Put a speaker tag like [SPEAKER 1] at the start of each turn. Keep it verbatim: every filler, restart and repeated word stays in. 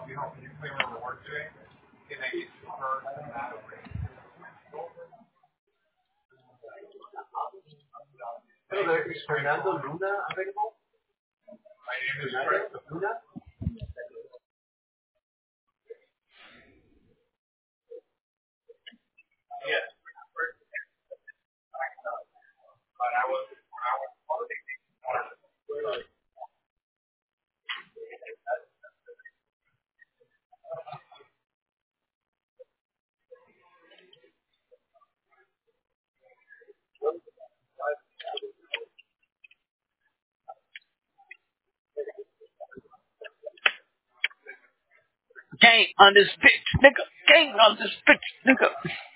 [SPEAKER 1] Hello there, is Fernando Luna available? Fernando Luna?
[SPEAKER 2] Gang on this bitch, nigga. Gang on this bitch, nigga.